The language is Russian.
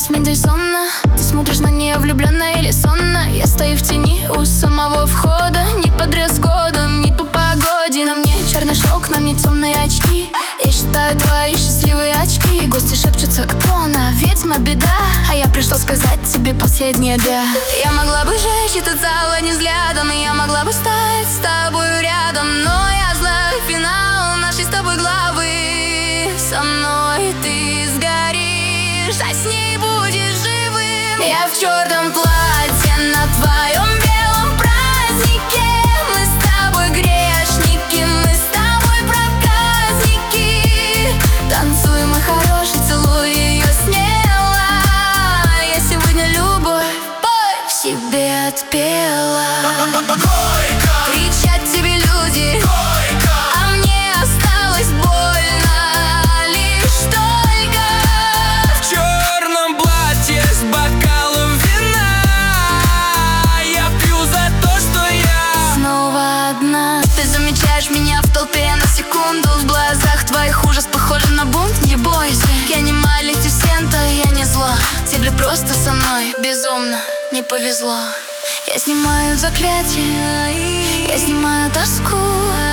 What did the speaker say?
есть Мендельсона. Ты смотришь на нее влюбленно или сонно. Я стою в тени у самого входа. Не по дресс-коду, не по погоде. На мне черный шелк, на мне темные очки. Я считаю твои счастливые очки. Гости шепчутся, кто она, ведьма, беда. А я пришла сказать тебе последнее да. Я могла бы жечь этот зал одним взглядом, и я могла бы стать с тобой рядом. Но я знаю финал нашей с тобой главы. Со мной ты сгоришь, а с ней будешь живым. Я в черном платье на твоем белом празднике. Мы с тобой грешники, мы с тобой проказники. Танцуй, мой хороший, целуй ее смело. Я сегодня любовь себе отпела. Кричат тебе люди, а мне осталось больно лишь только. В черном платье с бокалом вина я пью за то, что я снова одна. Ты замечаешь меня в толпе на секунду. В глазах твоих ужас похож на бунт. Не бойся, я не Малефисента, я не зла. Тебе просто со мной безумно не повезло. Я снимаю заклятие, я снимаю тоску.